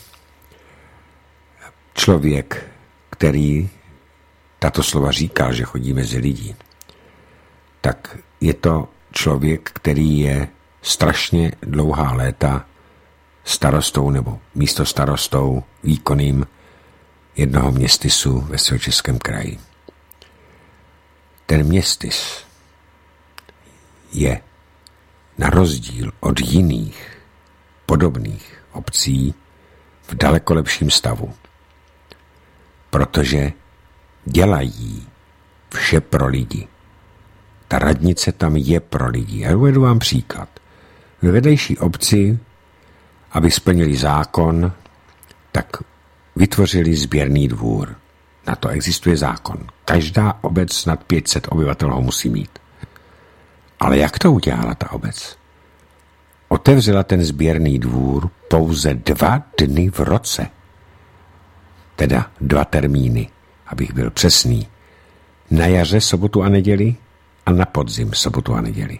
člověk, který tato slova říkal, že chodí mezi lidi, tak je to člověk, který je strašně dlouhá léta starostou nebo místo starostou výkonným jednoho městysu ve Středočeském kraji. Ten městys je na rozdíl od jiných podobných obcí v daleko lepším stavu, protože dělají vše pro lidi. Ta radnice tam je pro lidi. Já uvedu vám příklad. Ve vedlejší obci, aby splnili zákon, tak vytvořili sběrný dvůr. Na to existuje zákon. Každá obec nad pět set obyvatel ho musí mít. Ale jak to udělala ta obec? Otevřela ten sběrný dvůr pouze dva dny v roce. Teda dva termíny, abych byl přesný. Na jaře sobotu a neděli a na podzim sobotu a neděli.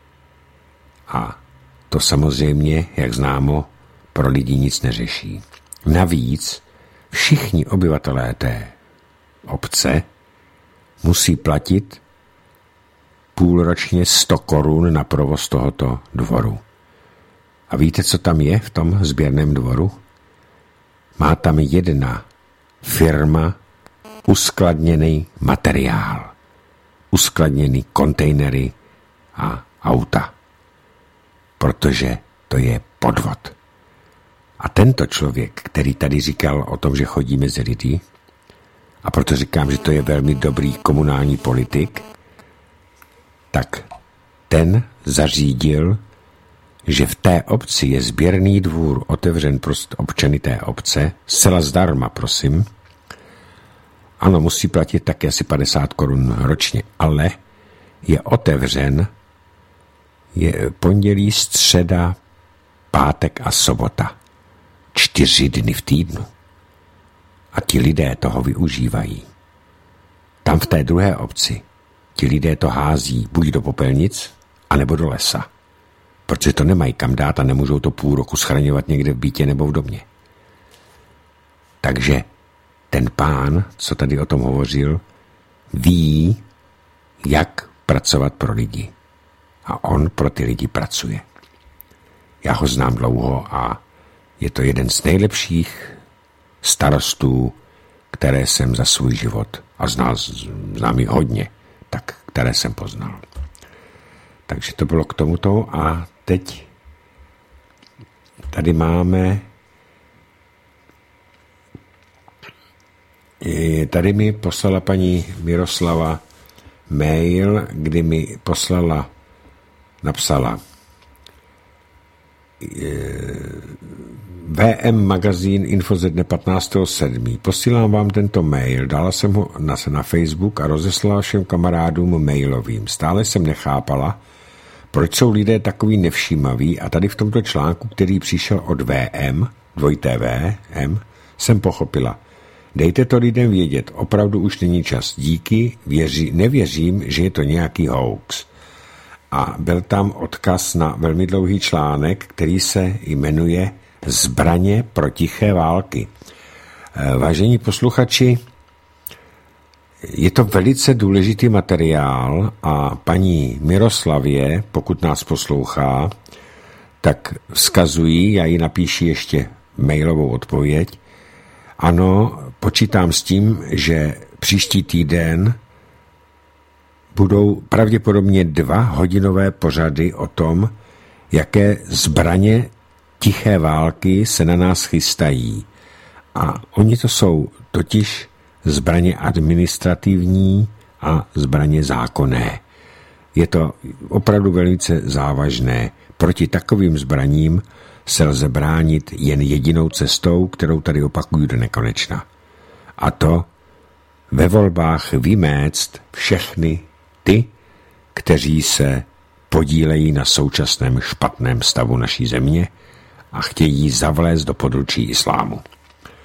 A to samozřejmě, jak známo, pro lidi nic neřeší. Navíc všichni obyvatelé té obce musí platit půlročně sto korun na provoz tohoto dvoru. A víte, co tam je v tom sběrném dvoru? Má tam jedna firma uskladněný materiál, uskladněný kontejnery a auta. Protože to je podvod. A tento člověk, který tady říkal o tom, že chodí mezi lidi, a proto říkám, že to je velmi dobrý komunální politik, tak ten zařídil, že v té obci je sběrný dvůr otevřen pro občany té obce, zcela zdarma, prosím. Ano, musí platit taky asi padesát korun ročně, ale je otevřen je pondělí, středa, pátek a sobota. Čtyři dny v týdnu. A ti lidé toho využívají. Tam v té druhé obci ti lidé to hází buď do popelnic, anebo do lesa. Protože to nemají kam dát a nemůžou to půl roku schraňovat někde v bytě nebo v domě. Takže ten pán, co tady o tom hovořil, ví, jak pracovat pro lidi. A on pro ty lidi pracuje. Já ho znám dlouho a je to jeden z nejlepších starostů, které jsem za svůj život, a znal, znám jich hodně, tak které jsem poznal. Takže to bylo k tomuto a teď tady máme tady mi poslala paní Miroslava mail, kdy mi poslala napsala V M magazín info ze dne patnáctého sedmého Posílám vám tento mail, dala jsem ho na, na Facebook a rozeslala všem kamarádům mailovým. Stále jsem nechápala, proč jsou lidé takový nevšímaví a tady v tomto článku, který přišel od V M, dvojité V M, jsem pochopila. Dejte to lidem vědět, opravdu už není čas. Díky, věří, nevěřím, že je to nějaký hoax. A byl tam odkaz na velmi dlouhý článek, který se jmenuje Zbraně pro tiché války. Vážení posluchači, je to velice důležitý materiál a paní Miroslavě, pokud nás poslouchá, tak vzkazují, já jí napíši ještě mailovou odpověď. Ano, počítám s tím, že příští týden budou pravděpodobně dva hodinové pořady o tom, jaké zbraně tiché války se na nás chystají. A oni to jsou totiž zbraně administrativní a zbraně zákonné. Je to opravdu velice závažné. Proti takovým zbraním se lze bránit jen jedinou cestou, kterou tady opakuju do nekonečna. A to ve volbách vyméct všechny ty, kteří se podílejí na současném špatném stavu naší země a chtějí zavlézt do područí islámu.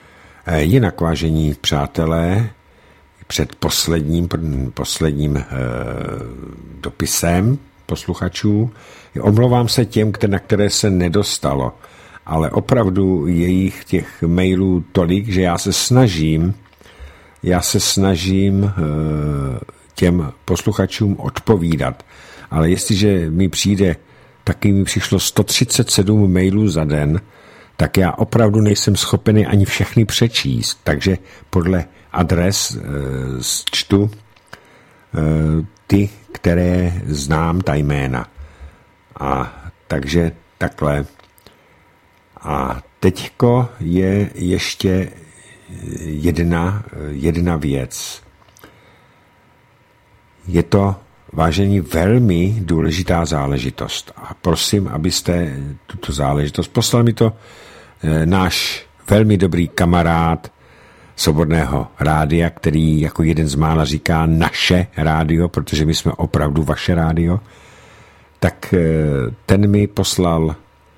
Jinak, vážení přátelé, před posledním, posledním eh, dopisem posluchačů, omlouvám se těm, na které se nedostalo, ale opravdu je jich těch mailů tolik, že já se snažím, já se snažím eh, těm posluchačům odpovídat. Ale jestliže mi přijde, taky mi přišlo sto třicet sedm mailů za den, tak já opravdu nejsem schopený ani všechny přečíst. Takže podle adres e, čtu e, ty, které znám, ta jména. A takže takhle. A teďko je ještě jedna, jedna věc. Je to, vážení, velmi důležitá záležitost. A prosím, abyste tuto záležitost poslal mi to e, náš velmi dobrý kamarád Svobodného rádia, který jako jeden z mála říká naše rádio, protože my jsme opravdu vaše rádio, tak e, ten mi poslal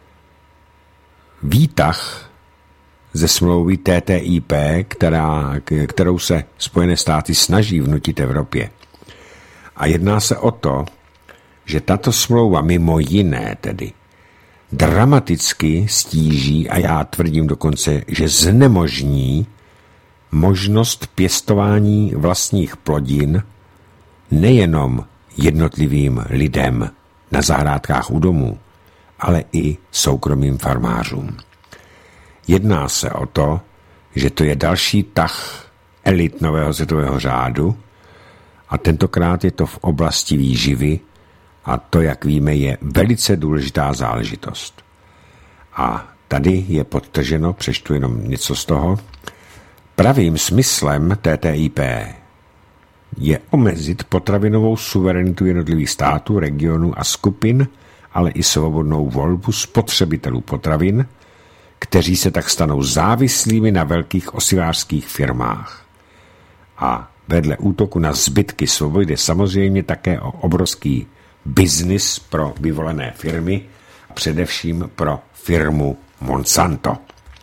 výtah ze smlouvy T T I P, která, kterou se Spojené státy snaží vnutit Evropě. A jedná se o to, že tato smlouva mimo jiné tedy dramaticky stíží, a já tvrdím dokonce, že znemožní možnost pěstování vlastních plodin nejenom jednotlivým lidem na zahrádkách u domů, ale i soukromým farmářům. Jedná se o to, že to je další tah elit nového světového řádu, a tentokrát je to v oblasti výživy a to, jak víme, je velice důležitá záležitost. A tady je podtrženo, přečtu jenom něco z toho, pravým smyslem T T I P je omezit potravinovou suverenitu jednotlivých států, regionů a skupin, ale i svobodnou volbu spotřebitelů potravin, kteří se tak stanou závislými na velkých osivářských firmách. A vedle útoku na zbytky svobody jde samozřejmě také o obrovský biznis pro vyvolené firmy a především pro firmu Monsanto.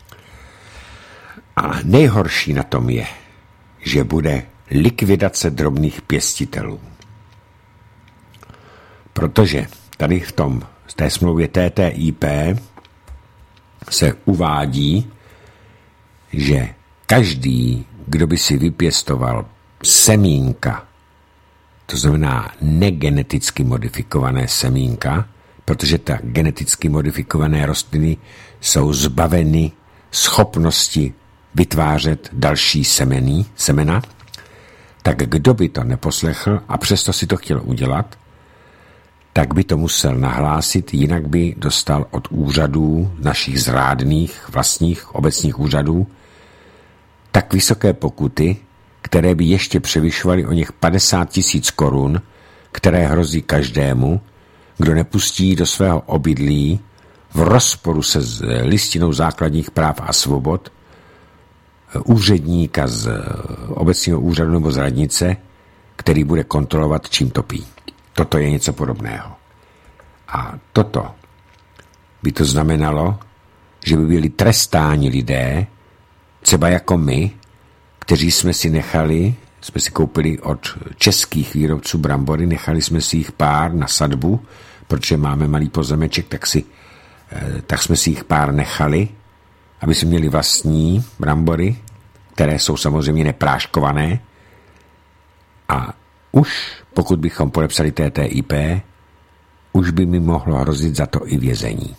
A nejhorší na tom je, že bude likvidace drobných pěstitelů. Protože tady v tom, v té smlouvě T T I P se uvádí, že každý, kdo by si vypěstoval semínka, to znamená negeneticky modifikované semínka, protože ta geneticky modifikované rostliny jsou zbaveny schopnosti vytvářet další semeny, semena, tak kdo by to neposlechl a přesto si to chtěl udělat, tak by to musel nahlásit, jinak by dostal od úřadů našich zrádných vlastních obecních úřadů tak vysoké pokuty, které by ještě převyšovaly o něch padesát tisíc korun, které hrozí každému, kdo nepustí do svého obydlí v rozporu se listinou základních práv a svobod úředníka z obecního úřadu nebo z radnice, který bude kontrolovat, čím topí. Toto je něco podobného. A toto by to znamenalo, že by byli trestáni lidé, třeba jako my, kteří jsme si nechali, jsme si koupili od českých výrobců brambory, nechali jsme si jich pár na sadbu, protože máme malý pozemeček, tak, si, tak jsme si jich pár nechali, aby jsme měli vlastní brambory, které jsou samozřejmě nepráškované. A už, pokud bychom podepsali T T I P, už by mi mohlo hrozit za to i vězení.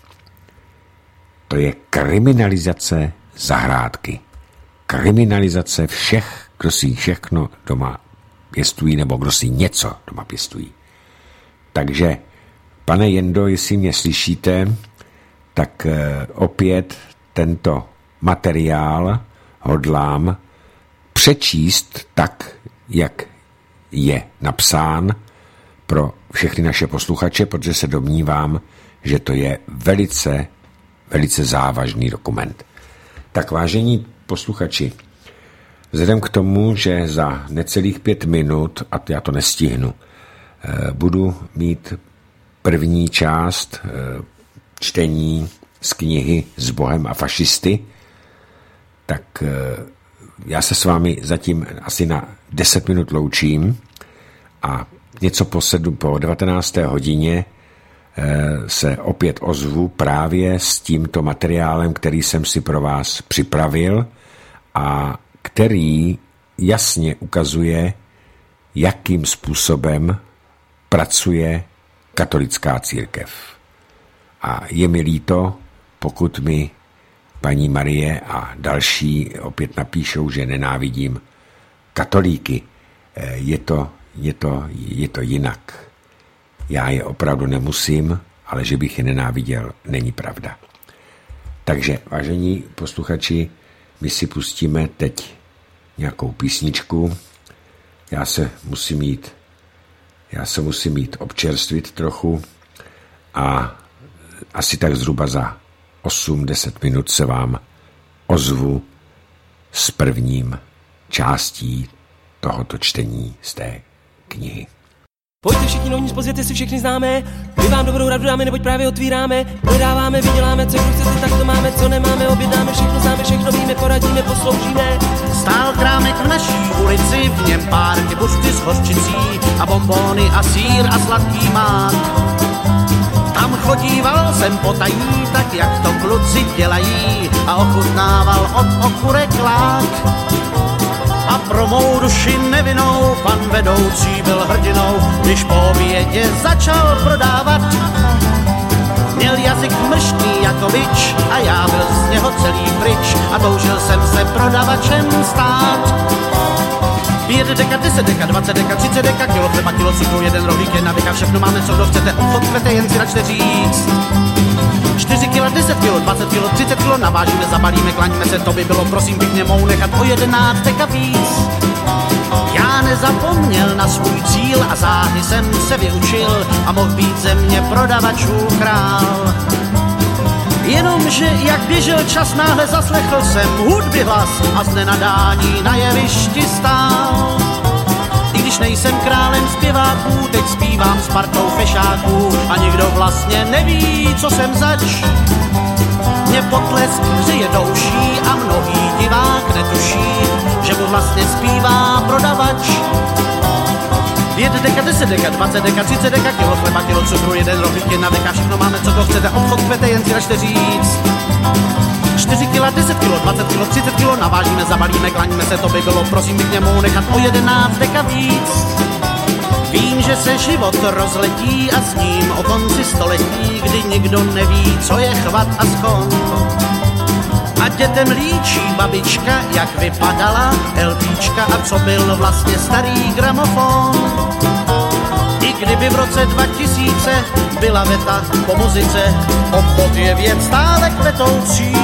To je kriminalizace zahrádky. Kriminalizace všech, kdo si všechno doma pěstují, nebo kdo si něco doma pěstují. Takže, pane Jendo, jestli mě slyšíte, tak eh, opět tento materiál hodlám přečíst tak, jak je napsán pro všechny naše posluchače, protože se domnívám, že to je velice, velice závažný dokument. Tak, vážení posluchači, vzhledem k tomu, že za necelých pět minut, a já to nestihnu, budu mít první část čtení z knihy S Bohem a fašisty, tak já se s vámi zatím asi na deset minut loučím a něco po, sedm, po devatenácté hodině se opět ozvu právě s tímto materiálem, který jsem si pro vás připravil a který jasně ukazuje, jakým způsobem pracuje katolická církev. A je mi líto, pokud mi paní Marie a další opět napíšou, že nenávidím katolíky. Je to, je to, je to jinak. Já je opravdu nemusím, ale že bych je nenáviděl, není pravda. Takže, vážení posluchači, my si pustíme teď nějakou písničku. Já se musím jít, já se musím jít občerstvit trochu a asi tak zhruba za osm deset minut se vám ozvu s prvním částí tohoto čtení z té knihy. Pojďte všichni novní, pozvěte si všechny známe, my vám dobrou radu dáme, neboť právě otvíráme, prodáváme, vyděláme, co chcete, tak to máme, co nemáme, objednáme, všechno známe, všechno víme, poradíme, posloužíme. Stál krámek v naší ulici, v něm párky buřty s hořčicí a bonbony a sýr a sladký mák. Tam chodíval jsem potají, tak jak to kluci dělají a ochutnával od okurek lák. A pro mou duši nevinnou pan vedoucí byl hrdinou, když po obědě začal prodávat. Měl jazyk mrštný jako bič a já byl z něho celý pryč a toužil jsem se prodavačem stát. Pět deka, deset deka, dvacet deka, třicet deka, kilo chleba, kilo cukru, jeden rohlík, jedna deka, všechno máme, co kdo chcete, obchod kvete, jen si račte říct. čtyři kila, deset kilo, dvacet kilo, třicet kilo, navážíme, zabalíme, klaňme se, to by bylo, prosím, pěkně mou nechat o jedenáct deka víc. Já nezapomněl na svůj cíl a záhy jsem se vyučil a mohl být ze mě prodavačů král. Jenomže jak běžel čas, náhle zaslechl jsem hudby hlas a z nenadání na jevišti stál. I když nejsem králem zpěváků, teď zpívám s partou fešáků a nikdo vlastně neví, co jsem zač. Mě potlesk hřeje douší a mnohý divák netuší, že mu vlastně zpívá prodavač. Pět deka, deset deka, dvacet deka, třicet deka, kilo chleba, kilo cukru, jeden rohlík, jedna deka, všechno máme, co to chcete, obchod kvete, jen si račte říct. čtyři kila, deset kilo, dvacet kilo, třicet kilo, navážíme, zabalíme, klaňme se, to by bylo, prosím, bych němu nechat o jedenáct deka víc. Vím, že se život rozletí a s ním o konci století, kdy nikdo neví, co je chvat a skon. A dětem líčí babička, jak vypadala LPčka a co byl vlastně starý gramofon. I kdyby v roce dva tisíce byla veta po muzice, obchod je věc stále kvetoucí.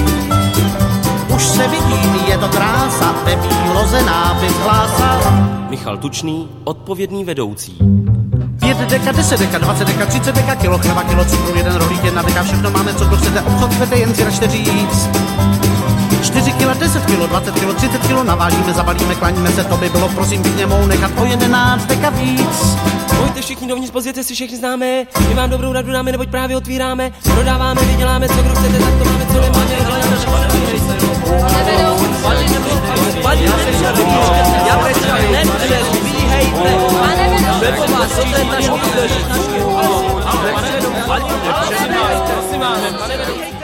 Už se vidím, je to krása, ve výloze nápis hlásal Michal Tučný, odpovědný vedoucí. Pět deka, deset deka, dvacet deka, třicet deka, kilo chleba, kilo cukru, jeden rohlík, jedna deka, všechno máme, co kdo chcete, obchod kvete, jen si račte říct. čtyři kila, deset kilo, dvacet kilo, třicet kilo, navážíme, zabalíme, klaňme se, to by bylo, prosím, bych němou nechat o jedenáct deka víc. Pojďte všichni dovnitř, pozvěte si všechny známe, my vám dobrou radu dáme, neboť právě otvíráme, prodáváme, vyděláme, co kdo chcete, tak to máme, co nemáme, hledáme, všechno já prečo nepředvíhejte, nebo vás, co to je ta škoda, prosím vás, prosím vás,